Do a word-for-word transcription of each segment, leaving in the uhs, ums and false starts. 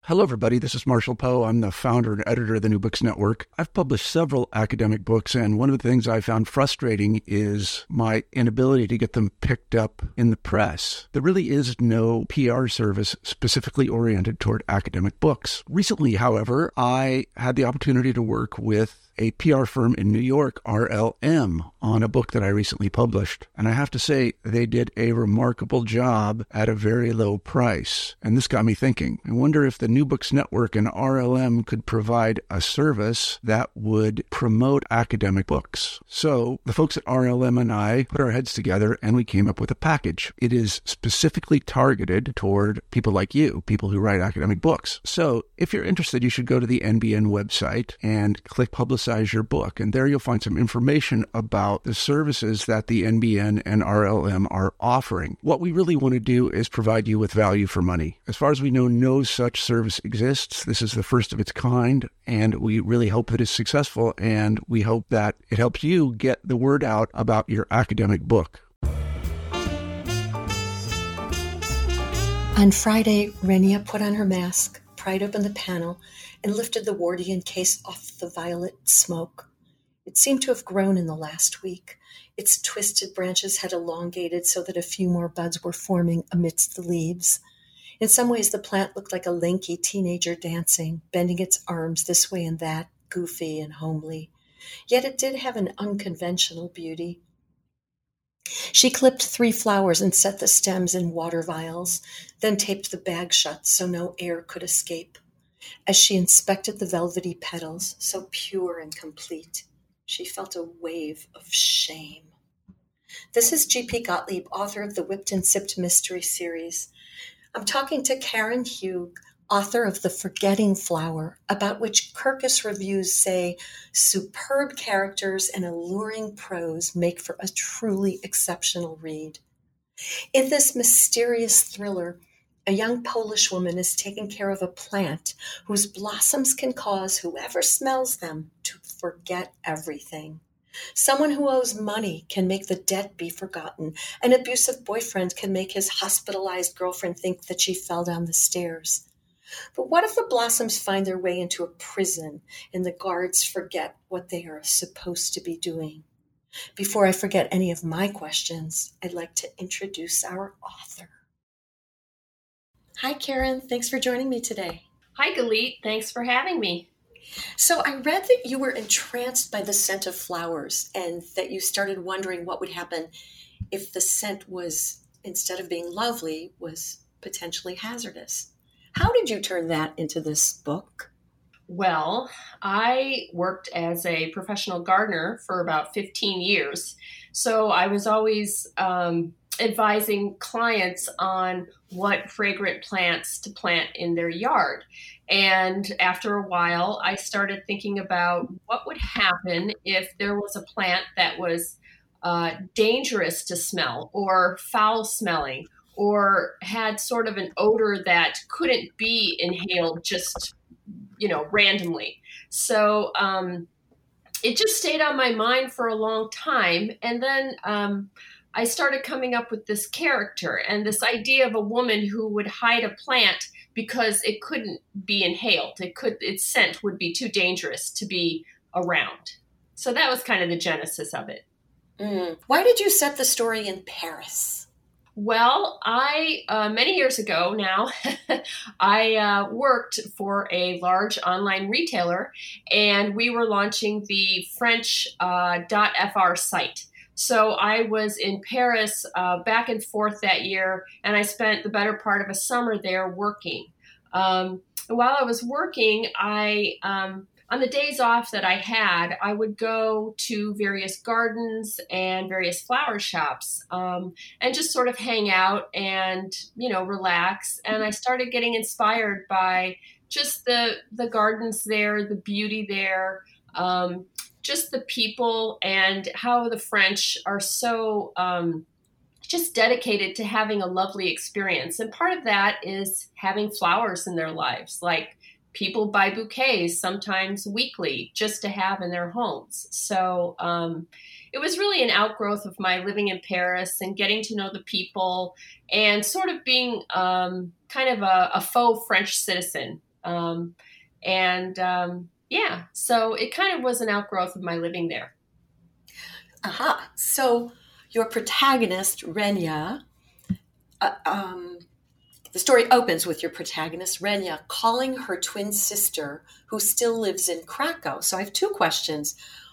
Hello, everybody. This is Marshall Poe. I'm the founder and editor of the New Books Network. I've published several academic books, and one of the things I found frustrating is my inability to get them picked up in the press. There really is no P R service specifically oriented toward academic books. Recently, however, I had the opportunity to work with a P R firm in New York, R L M, on a book that I recently published. And I have to say, they did a remarkable job at a very low price. And this got me thinking. I wonder if the New Books Network and R L M could provide a service that would promote academic books. So the folks at R L M and I put our heads together and we came up with a package. It is specifically targeted toward people like you, people who write academic books. So if you're interested, you should go to the N B N website and click Publicize Your Book. And there you'll find some information about the services that the N B N and R L M are offering. What we really want to do is provide you with value for money. As far as we know, no such service exists. This is the first of its kind, and we really hope that it's successful, and we hope that it helps you get the word out about your academic book. On Friday, Renia put on her mask, pried open the panel, and lifted the Wardian case off the violet smoke. It seemed to have grown in the last week. Its twisted branches had elongated so that a few more buds were forming amidst the leaves. In some ways, the plant looked like a lanky teenager dancing, bending its arms this way and that, goofy and homely. Yet it did have an unconventional beauty. She clipped three flowers and set the stems in water vials, then taped the bag shut so no air could escape. As she inspected the velvety petals, so pure and complete, she felt a wave of shame. This is G P Gottlieb, author of the Whipped and Sipped Mystery Series. I'm talking to Karen Hugh, author of The Forgetting Flower, about which Kirkus reviews say superb characters and alluring prose make for a truly exceptional read. In this mysterious thriller, a young Polish woman is taking care of a plant whose blossoms can cause whoever smells them to forget everything. Someone who owes money can make the debt be forgotten. An abusive boyfriend can make his hospitalized girlfriend think that she fell down the stairs. But what if the blossoms find their way into a prison and the guards forget what they are supposed to be doing? Before I forget any of my questions, I'd like to introduce our author. Hi, Karen. Thanks for joining me today. Hi, Galit. Thanks for having me. So I read that you were entranced by the scent of flowers and that you started wondering what would happen if the scent was, instead of being lovely, was potentially hazardous. How did you turn that into this book? Well, I worked as a professional gardener for about fifteen years. So I was always um, advising clients on what fragrant plants to plant in their yard. And after a while, I started thinking about what would happen if there was a plant that was uh, dangerous to smell or foul smelling or had sort of an odor that couldn't be inhaled just, you know, randomly. So um, it just stayed on my mind for a long time. And then um, I started coming up with this character and this idea of a woman who would hide a plant because it couldn't be inhaled. It could, its scent would be too dangerous to be around. So that was kind of the genesis of it. Mm. Why did you set the story in Paris? Well, I, uh, many years ago now, I uh, worked for a large online retailer, and we were launching the French uh, .fr site. So I was in Paris uh, back and forth that year, and I spent the better part of a summer there working. Um, and while I was working, I um, on the days off that I had, I would go to various gardens and various flower shops um, and just sort of hang out and, you know, relax. And I started getting inspired by just the the gardens there, the beauty there, um, just the people, and how the French are so um, just dedicated to having a lovely experience. And part of that is having flowers in their lives. Like, people buy bouquets sometimes weekly just to have in their homes. So um, it was really an outgrowth of my living in Paris and getting to know the people and sort of being um, kind of a, a faux French citizen Um, and um, yeah, so it kind of was an outgrowth of my living there. Aha. So your protagonist, Renya, uh, um, the story opens with your protagonist, Renya, calling her twin sister, who still lives in Krakow. So I have two questions.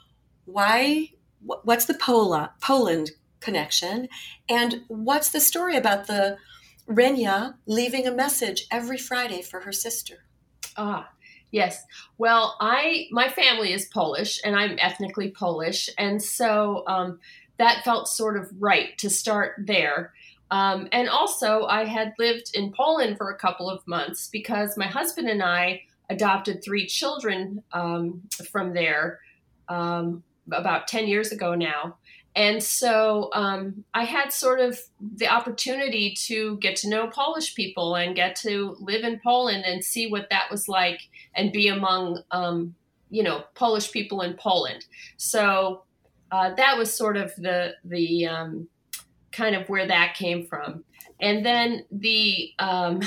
Why, what's the Pola, Poland connection? And what's the story about the Renya leaving a message every Friday for her sister? Ah, yes. Well, I my family is Polish, and I'm ethnically Polish, and so um, that felt sort of right to start there. Um, and also, I had lived in Poland for a couple of months because my husband and I adopted three children um, from there um, about ten years ago now. And so um, I had sort of the opportunity to get to know Polish people and get to live in Poland and see what that was like and be among, um, you know, Polish people in Poland. So uh, that was sort of the the um, kind of where that came from. And then the um,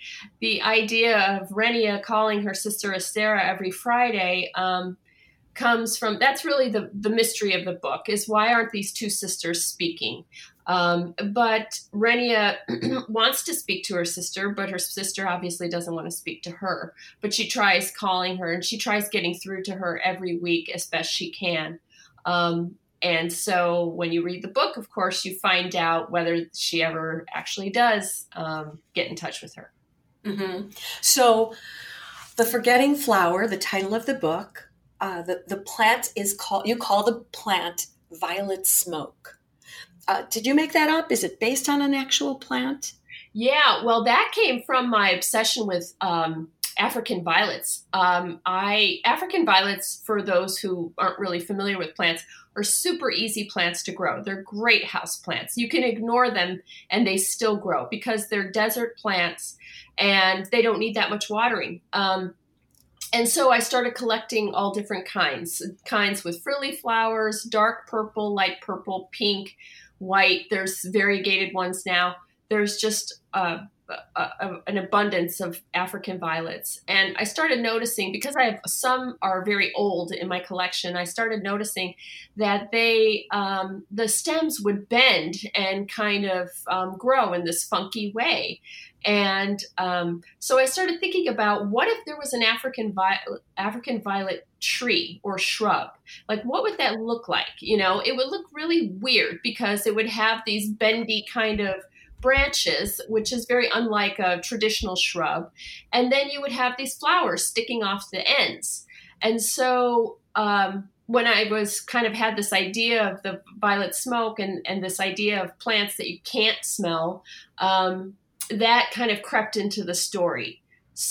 the idea of Renya calling her sister Estera every Friday um, comes from, that's really the, the mystery of the book, is why aren't these two sisters speaking? Um, but Renya wants to speak to her sister, but her sister obviously doesn't want to speak to her. But she tries calling her, and she tries getting through to her every week as best she can. Um, and so when you read the book, of course, you find out whether she ever actually does um, get in touch with her. Mm-hmm. So The Forgetting Flower, the title of the book, Uh, the, the plant is called, you call the plant violet smoke. Uh, did you make that up? Is it based on an actual plant? Yeah, well, that came from my obsession with um, African violets. Um, I African violets, for those who aren't really familiar with plants, are super easy plants to grow. They're great house plants. You can ignore them and they still grow because they're desert plants and they don't need that much watering. Um, And so I started collecting all different kinds, kinds with frilly flowers, dark purple, light purple, pink, white. There's variegated ones now. There's just uh, a, a, an abundance of African violets. And I started noticing, because I have some are very old in my collection, I started noticing that they, um, the stems would bend and kind of um, grow in this funky way. And um, so I started thinking about, what if there was an African vi- African violet tree or shrub? Like, what would that look like? You know, it would look really weird because it would have these bendy kind of branches, which is very unlike a traditional shrub. And then you would have these flowers sticking off the ends. And so um, when I was kind of had this idea of the violet smoke and, and this idea of plants that you can't smell, um, that kind of crept into the story.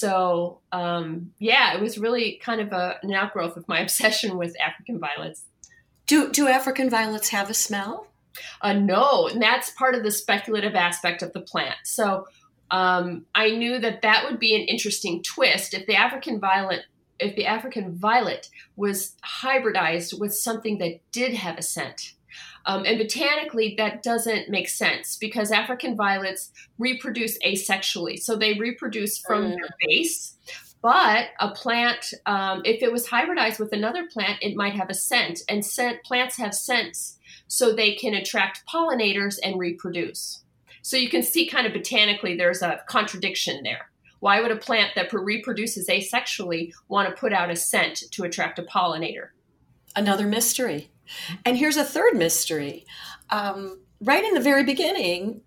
So, um, yeah, it was really kind of a, an outgrowth of my obsession with African violets. Do do African violets have a smell? Uh, no, and that's part of the speculative aspect of the plant. So um, I knew that that would be an interesting twist if the African violet, if the African violet was hybridized with something that did have a scent. Um, and botanically, that doesn't make sense because African violets reproduce asexually. So they reproduce from mm. their base. But a plant, um, if it was hybridized with another plant, it might have a scent. And scent, plants have scents so they can attract pollinators and reproduce. So you can see kind of botanically there's a contradiction there. Why would a plant that reproduces asexually want to put out a scent to attract a pollinator? Another mystery. And here's a third mystery. Um, right in the very beginning,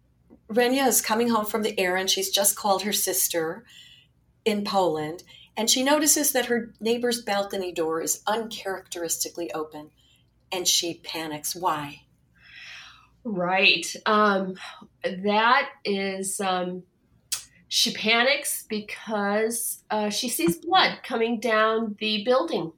Renya is coming home from the errand. She's just called her sister in Poland, and she notices that her neighbor's balcony door is uncharacteristically open, and she panics. Why? Right. Um, that is... Um... She panics because uh, she sees blood coming down the building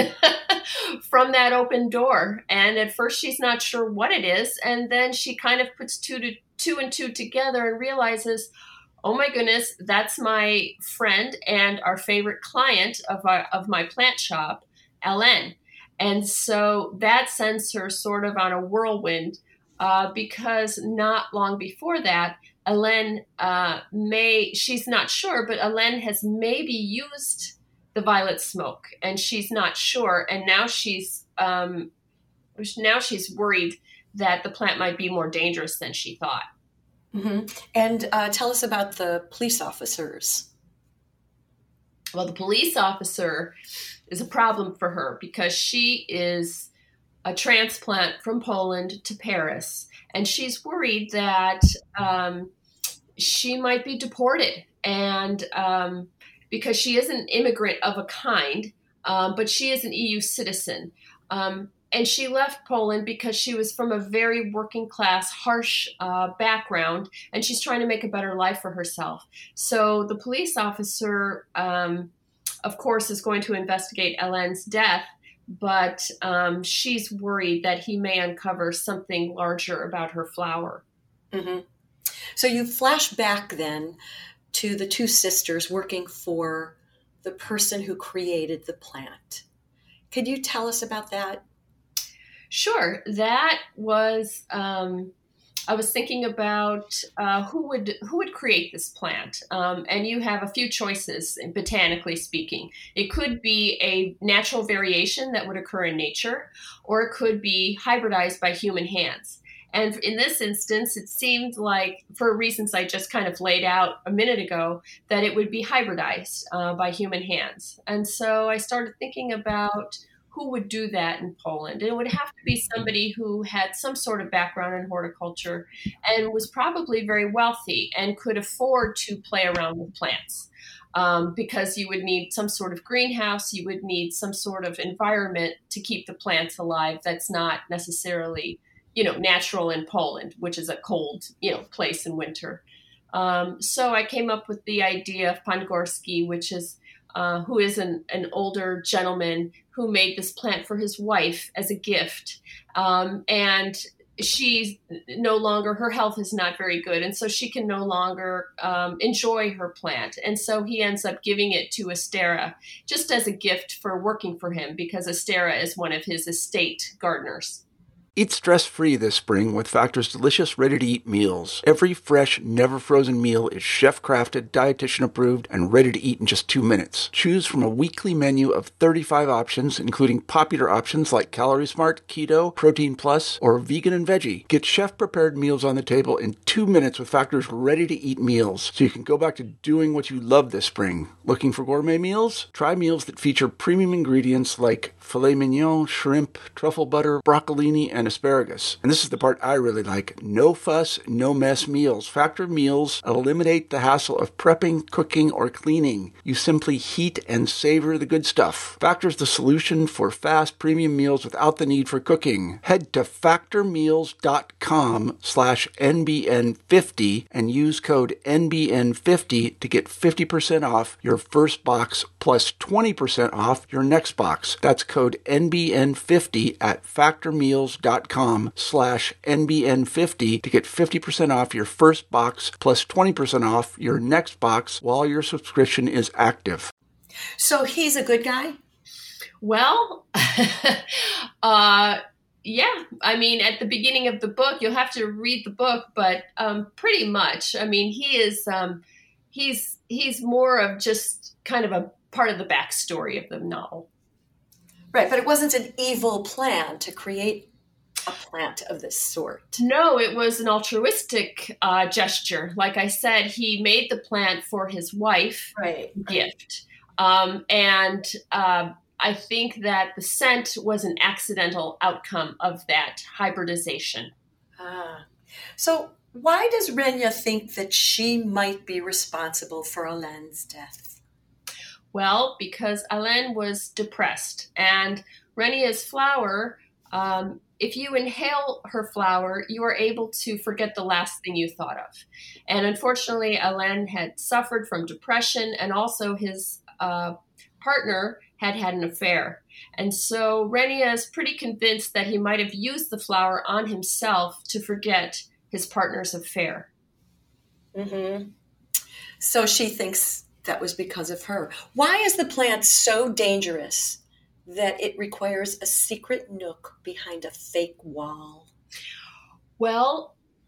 from that open door. And at first she's not sure what it is. And then she kind of puts two, to, two and two together and realizes, oh my goodness, that's my friend and our favorite client of, our, of my plant shop, Ellen. And so that sends her sort of on a whirlwind uh, because not long before that, Hélène uh, may, she's not sure, but Hélène has maybe used the violet smoke, and she's not sure. And now she's um, now she's worried that the plant might be more dangerous than she thought. Mm-hmm. And uh, tell us about the police officers. Well, the police officer is a problem for her because she is a transplant from Poland to Paris, and she's worried that um, she might be deported, and um, because she is an immigrant of a kind, um, but she is an E U citizen. Um, and she left Poland because she was from a very working class, harsh uh, background, and she's trying to make a better life for herself. So the police officer, um, of course, is going to investigate Hélène's death, but um, she's worried that he may uncover something larger about her flower. Mm-hmm. So you flash back then to the two sisters working for the person who created the plant. Could you tell us about that? Sure. That was, um, I was thinking about uh, who would who would create this plant. Um, and you have a few choices, botanically speaking. It could be a natural variation that would occur in nature, or it could be hybridized by human hands. And in this instance, it seemed like, for reasons I just kind of laid out a minute ago, that it would be hybridized uh, by human hands. And so I started thinking about who would do that in Poland. And it would have to be somebody who had some sort of background in horticulture and was probably very wealthy and could afford to play around with plants. Um, because you would need some sort of greenhouse, you would need some sort of environment to keep the plants alive that's not necessarily, you know, natural in Poland, which is a cold, you know, place in winter. Um, so I came up with the idea of Pan Gorski, which is uh, who is an, an older gentleman who made this plant for his wife as a gift. Um, and she's no longer, her health is not very good. And so she can no longer um, enjoy her plant. And so he ends up giving it to Astera just as a gift for working for him, because Astera is one of his estate gardeners. Eat stress-free this spring with Factor's delicious ready-to-eat meals. Every fresh, never-frozen meal is chef-crafted, dietitian-approved, and ready to eat in just two minutes. Choose from a weekly menu of thirty-five options, including popular options like Calorie Smart, Keto, Protein Plus, or Vegan and Veggie. Get chef-prepared meals on the table in two minutes with Factor's ready-to-eat meals, so you can go back to doing what you love this spring. Looking for gourmet meals? Try meals that feature premium ingredients like filet mignon, shrimp, truffle butter, broccolini, and asparagus. And this is the part I really like. No fuss, no mess meals. Factor meals eliminate the hassle of prepping, cooking, or cleaning. You simply heat and savor the good stuff. Factor's the solution for fast premium meals without the need for cooking. Head to factormeals.com slash NBN50 and use code N B N fifty to get fifty percent off your first box plus twenty percent off your next box. That's code N B N fifty at factormeals.com slash N B N fifty to get fifty percent off your first box plus twenty percent off your next box while your subscription is active. So he's a good guy? Well, uh, yeah. I mean, at the beginning of the book, you'll have to read the book, but um, pretty much. I mean, he is, um, he's, he's more of just kind of a part of the backstory of the novel. Right, but it wasn't an evil plan to create a plant of this sort. No, it was an altruistic uh, gesture. Like I said, he made the plant for his wife, right, gift. Um, and uh, I think that the scent was an accidental outcome of that hybridization. Ah. So why does Renya think that she might be responsible for Hélène's death? Well, because Hélène was depressed, and Renya's flower, um, if you inhale her flower, you are able to forget the last thing you thought of. And unfortunately, Hélène had suffered from depression, and also his uh, partner had had an affair. And so Renya is pretty convinced that he might have used the flower on himself to forget his partner's affair. Mm-hmm. So she thinks that was because of her. Why is the plant so dangerous that it requires a secret nook behind a fake wall? Well,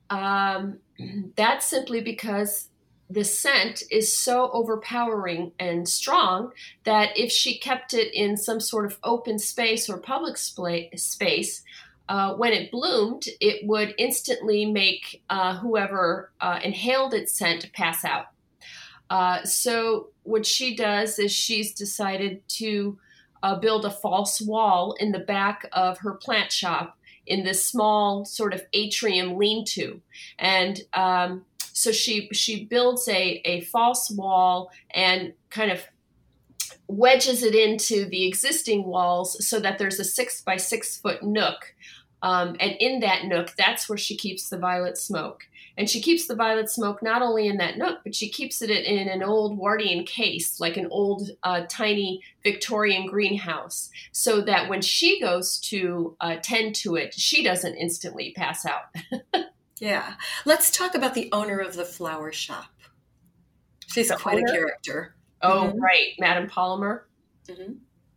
um, that's simply because the scent is so overpowering and strong that if she kept it in some sort of open space or public spla- space, uh, when it bloomed, it would instantly make uh, whoever uh, inhaled its scent pass out. Uh, so what she does is she's decided to uh, build a false wall in the back of her plant shop in this small sort of atrium lean-to. And um, so she she builds a, a false wall and kind of wedges it into the existing walls so that there's a six by six foot nook. Um, and in that nook, that's where she keeps the violet smoke. And she keeps the violet smoke not only in that nook, but she keeps it in an old Wardian case, like an old uh, tiny Victorian greenhouse, so that when she goes to uh, tend to it, she doesn't instantly pass out. Yeah. Let's talk about the owner of the flower shop. She's The quite owner? a character. Oh, Mhm. right. Madame Palmer. Mhm.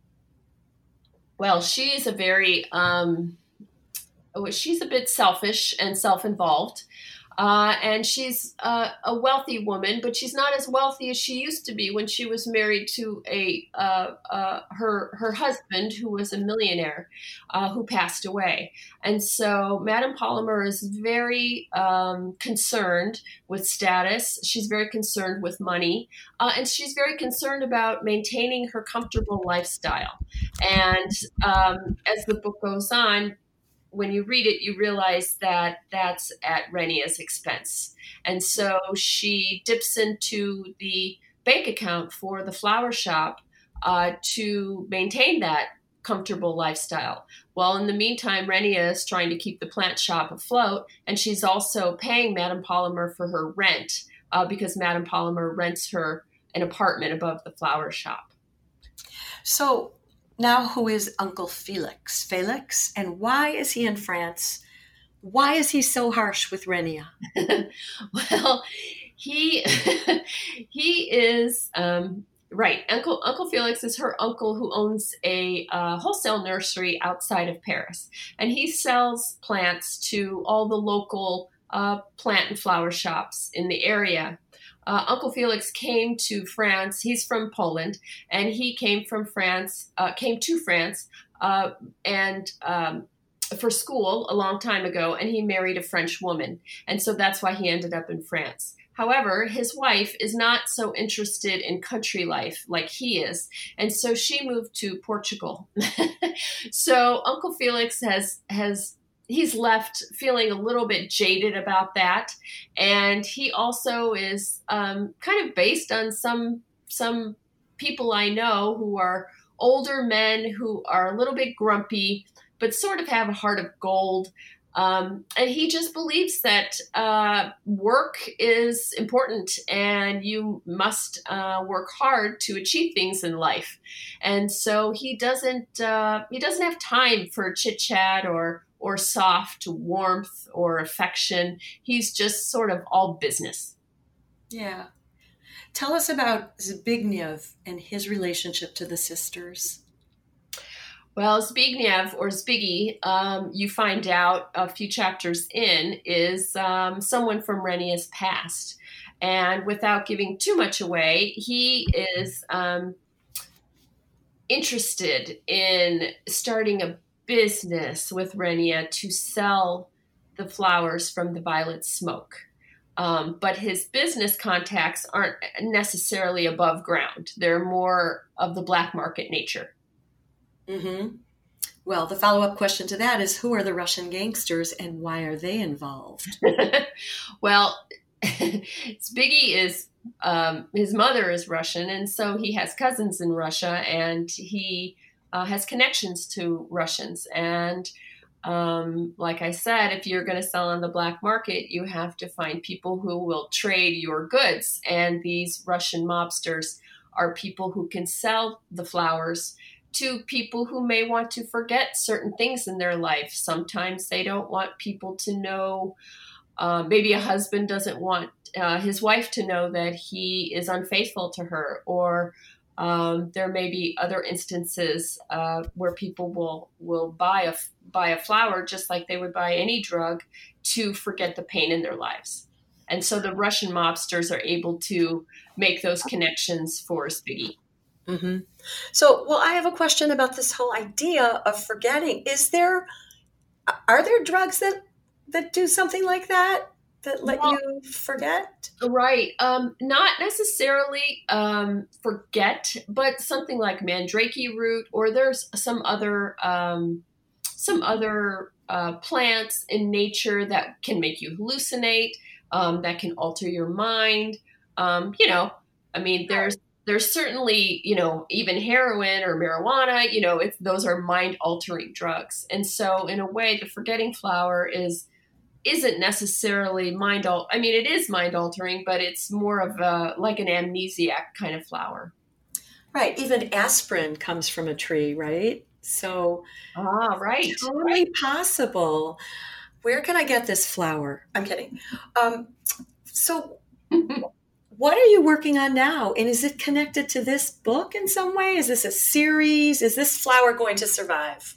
Well, she is a very, um, oh, she's a bit selfish and self-involved. Uh, and she's uh, a wealthy woman, but she's not as wealthy as she used to be when she was married to a uh, uh, her her husband, who was a millionaire, uh, who passed away. And so Madame Palmer is very um, concerned with status. She's very concerned with money, uh, and she's very concerned about maintaining her comfortable lifestyle. And um, as the book goes on, when you read it, you realize that that's at Renia's expense. And so she dips into the bank account for the flower shop uh, to maintain that comfortable lifestyle. Well, in the meantime, Renia is trying to keep the plant shop afloat, and she's also paying Madame Palmer for her rent uh, because Madame Palmer rents her an apartment above the flower shop. So now who is Uncle Felix? Felix? And why is he in France? Why is he so harsh with Renia? Well, he he is um, right. Uncle Uncle Felix is her uncle who owns a uh, wholesale nursery outside of Paris, and he sells plants to all the local uh, plant and flower shops in the area. Uh, Uncle Felix came to France. He's from Poland, and he came from France, uh, came to France, uh, and um, for school a long time ago, and he married a French woman, and so that's why he ended up in France. However, his wife is not so interested in country life like he is, and so she moved to Portugal. So Uncle Felix has has. He's left feeling a little bit jaded about that. And he also is um, kind of based on some some people I know who are older men who are a little bit grumpy, but sort of have a heart of gold. Um, and he just believes that uh, work is important and you must uh, work hard to achieve things in life. And so he doesn't uh, he doesn't have time for chit chat or or soft warmth or affection. He's just sort of all business. Yeah. Tell us about Zbigniew and his relationship to the sisters. Well, Zbigniew, or Zbiggy, um, you find out a few chapters in, is um, someone from Renia's past. And without giving too much away, he is um, interested in starting a business with Renia to sell the flowers from the violet smoke. Um, but his business contacts aren't necessarily above ground. They're more of the black market nature. Mm-hmm. Well, the follow-up question to that is, who are the Russian gangsters and why are they involved? Well, Zbiggy is, um, his mother is Russian, and so he has cousins in Russia, and he Uh, has connections to Russians. And um, like I said, if you're going to sell on the black market, you have to find people who will trade your goods. And these Russian mobsters are people who can sell the flowers to people who may want to forget certain things in their life. Sometimes they don't want people to know, uh, maybe a husband doesn't want uh, his wife to know that he is unfaithful to her, or Um, there may be other instances uh, where people will will buy a buy a flower just like they would buy any drug to forget the pain in their lives. And so the Russian mobsters are able to make those connections for Zbiggy. Mm-hmm. So, well, I have a question about this whole idea of forgetting. Is there, are there drugs that that do something like that, that let well, you forget? Right. Um, not necessarily um, forget, but something like mandrake root, or there's some other um, some other uh, plants in nature that can make you hallucinate, um, that can alter your mind. Um, you know, I mean, there's there's certainly, you know, even heroin or marijuana, you know, if those are mind altering drugs. And so in a way, the forgetting flower is isn't necessarily mind al- I mean, it is mind altering, but it's more of a like an amnesiac kind of flower. Right. Even aspirin comes from a tree, right? So ah, right. Totally right. possible. Where can I get this flower? I'm kidding. Um, so what are you working on now? And is it connected to this book in some way? Is this a series? Is this flower going to survive?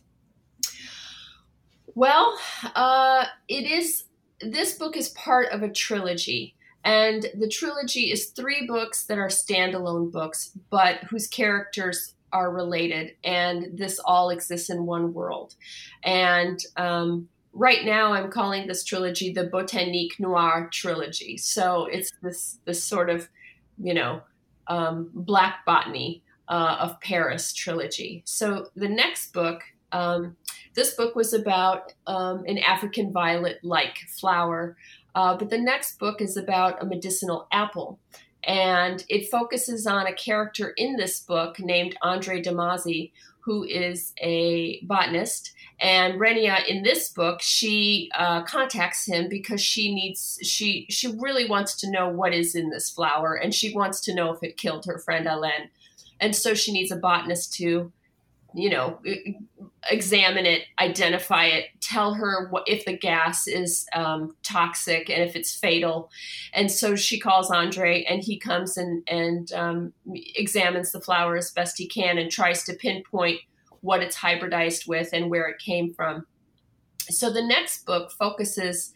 Well, uh, it is. This book is part of a trilogy, and the trilogy is three books that are standalone books, but whose characters are related, and this all exists in one world. And um, right now, I'm calling this trilogy the Botanique Noire trilogy. So it's this this sort of, you know, um, Black Botany uh, of Paris trilogy. So the next book. Um, This book was about um, an African violet-like flower, uh, but the next book is about a medicinal apple. And it focuses on a character in this book named Andre Damasio, who is a botanist. And Renia, in this book, she uh, contacts him because she needs, she she really wants to know what is in this flower, and she wants to know if it killed her friend Alain. And so she needs a botanist to, you know, examine it, identify it, tell her what, if the gas is um, toxic and if it's fatal. And so she calls Andre, and he comes and, and um, examines the flower as best he can and tries to pinpoint what it's hybridized with and where it came from. So the next book focuses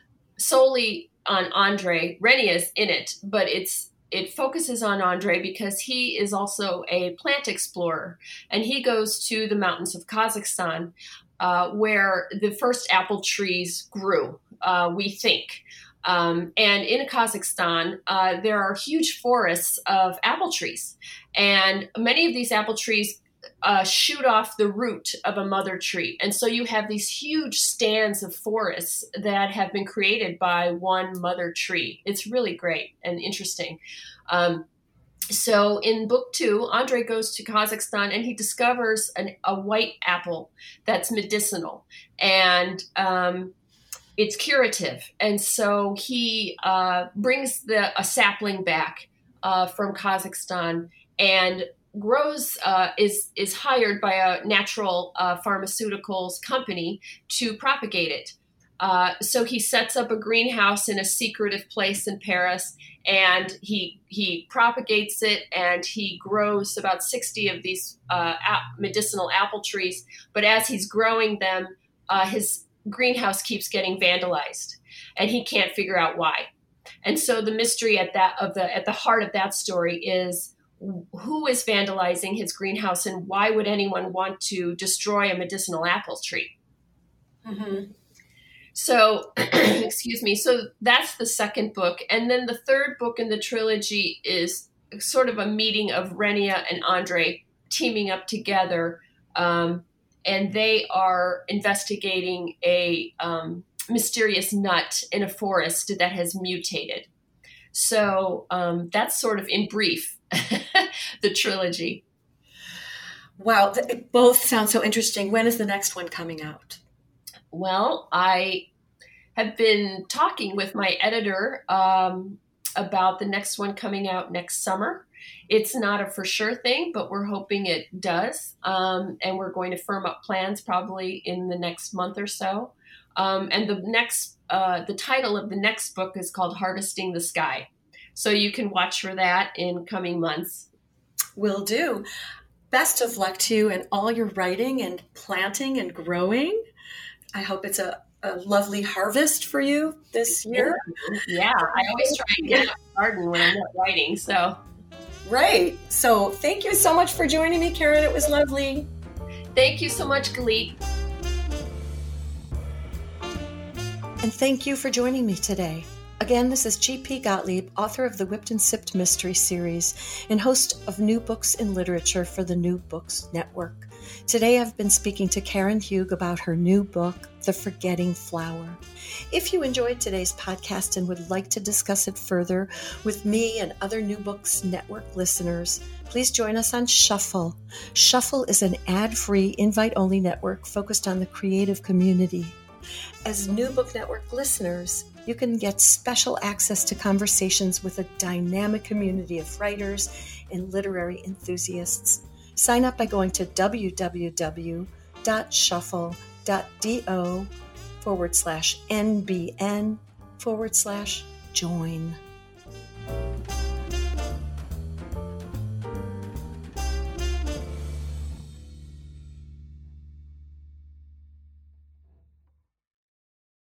solely on Andre. Renia is in it, but it's It focuses on Andre because he is also a plant explorer, and he goes to the mountains of Kazakhstan, uh, where the first apple trees grew, uh, we think. Um, and in Kazakhstan, uh, there are huge forests of apple trees, and many of these apple trees uh, shoot off the root of a mother tree. And so you have these huge stands of forests that have been created by one mother tree. It's really great and interesting. Um, so in book two, Andre goes to Kazakhstan and he discovers an, a white apple that's medicinal, and um, it's curative. And so he uh, brings the a sapling back uh, from Kazakhstan and grows uh, is is hired by a natural uh, pharmaceuticals company to propagate it. Uh, so he sets up a greenhouse in a secretive place in Paris, and he he propagates it, and he grows about sixty of these uh, ap- medicinal apple trees. But as he's growing them, uh, his greenhouse keeps getting vandalized, and he can't figure out why. And so the mystery at that of the at the heart of that story is, who is vandalizing his greenhouse, and why would anyone want to destroy a medicinal apple tree? Mm-hmm. So, excuse me. So that's the second book. And then the third book in the trilogy is sort of a meeting of Renia and Andre teaming up together. Um, and they are investigating a um, mysterious nut in a forest that has mutated. So um, that's sort of in brief the trilogy. Wow, th- both sound so interesting. When is the next one coming out? Well, I have been talking with my editor um, about the next one coming out next summer. It's not a for sure thing, but we're hoping it does. Um, and we're going to firm up plans probably in the next month or so. Um, and the next, uh, the title of the next book is called Harvesting the Sky. So you can watch for that in coming months. Will do. Best of luck to you in all your writing and planting and growing. I hope it's a, a lovely harvest for you this year. Yeah, I always try and get out the garden when I'm not writing, so. Right. So thank you so much for joining me, Karen. It was lovely. Thank you so much, Galit. And thank you for joining me today. Again, this is G P Gottlieb, author of the Whipped and Sipped Mystery Series and host of New Books in Literature for the New Books Network. Today I've been speaking to Karen Hugh about her new book, The Forgetting Flower. If you enjoyed today's podcast and would like to discuss it further with me and other New Books Network listeners, please join us on Shuffle. Shuffle is an ad-free, invite-only network focused on the creative community. As New Book Network listeners, you can get special access to conversations with a dynamic community of writers and literary enthusiasts. Sign up by going to www.shuffle.do forward slash NBN forward slash join.